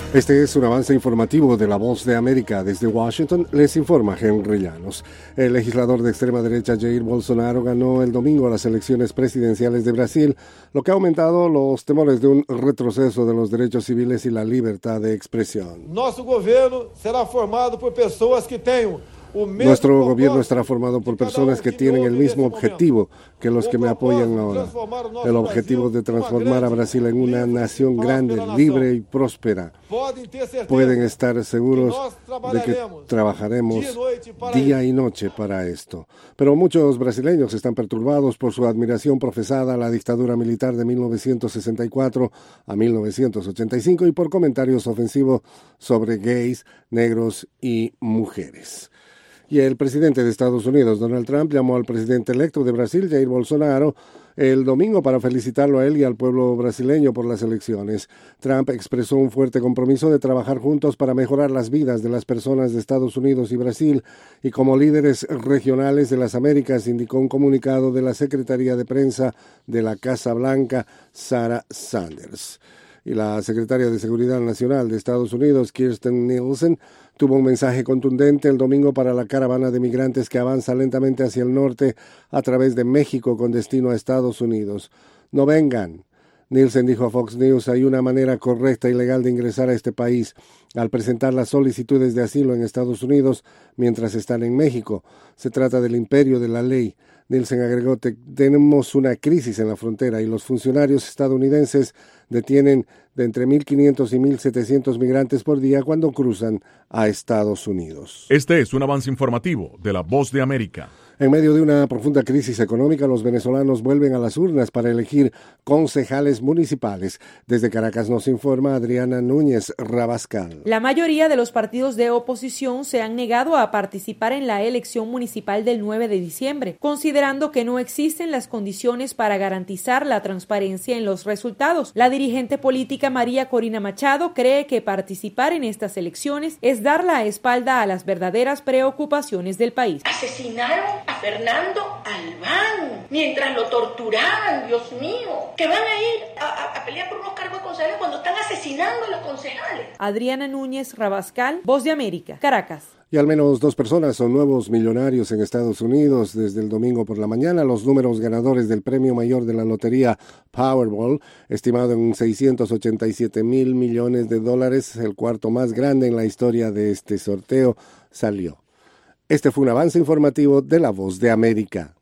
Este es un avance informativo de La Voz de América. Desde Washington les informa Henry Llanos. El legislador de extrema derecha Jair Bolsonaro ganó el domingo las elecciones presidenciales de Brasil, lo que ha aumentado los temores de un retroceso de los derechos civiles y la libertad de expresión. Nuestro gobierno será formado por personas que tengan Nuestro gobierno estará formado por personas que tienen el mismo objetivo que los que me apoyan ahora. El objetivo de transformar a Brasil en una nación grande, libre y próspera. Pueden estar seguros de que trabajaremos día y noche para esto. Pero muchos brasileños están perturbados por su admiración profesada a la dictadura militar de 1964 a 1985 y por comentarios ofensivos sobre gays, negros y mujeres. Y el presidente de Estados Unidos, Donald Trump, llamó al presidente electo de Brasil, Jair Bolsonaro, el domingo para felicitarlo a él y al pueblo brasileño por las elecciones. Trump expresó un fuerte compromiso de trabajar juntos para mejorar las vidas de las personas de Estados Unidos y Brasil, y como líderes regionales de las Américas, indicó un comunicado de la Secretaría de Prensa de la Casa Blanca, Sarah Sanders. Y la secretaria de Seguridad Nacional de Estados Unidos, Kirstjen Nielsen, tuvo un mensaje contundente el domingo para la caravana de migrantes que avanza lentamente hacia el norte a través de México con destino a Estados Unidos. No vengan. Nielsen dijo a Fox News: hay una manera correcta y legal de ingresar a este país al presentar las solicitudes de asilo en Estados Unidos mientras están en México. Se trata del imperio de la ley. Nielsen agregó: tenemos una crisis en la frontera y los funcionarios estadounidenses detienen de entre 1.500 y 1.700 migrantes por día cuando cruzan a Estados Unidos. Este es un avance informativo de La Voz de América. En medio de una profunda crisis económica, los venezolanos vuelven a las urnas para elegir concejales municipales. Desde Caracas nos informa Adriana Núñez Rabascal. La mayoría de los partidos de oposición se han negado a participar en la elección municipal del 9 de diciembre, considerando que no existen las condiciones para garantizar la transparencia en los resultados. La dirigente política María Corina Machado cree que participar en estas elecciones es dar la espalda a las verdaderas preocupaciones del país. Asesinaron a Fernando Albán mientras lo torturaban, Dios mío, que van a ir a pelear por unos cargos de concejales cuando están asesinando a los concejales. Adriana Núñez Rabascal, Voz de América, Caracas. Y al menos 2 personas son nuevos millonarios en Estados Unidos desde el domingo por la mañana. Los números ganadores del premio mayor de la lotería Powerball, estimado en $687 mil millones, el cuarto más grande en la historia de este sorteo, salió. Este fue un avance informativo de La Voz de América.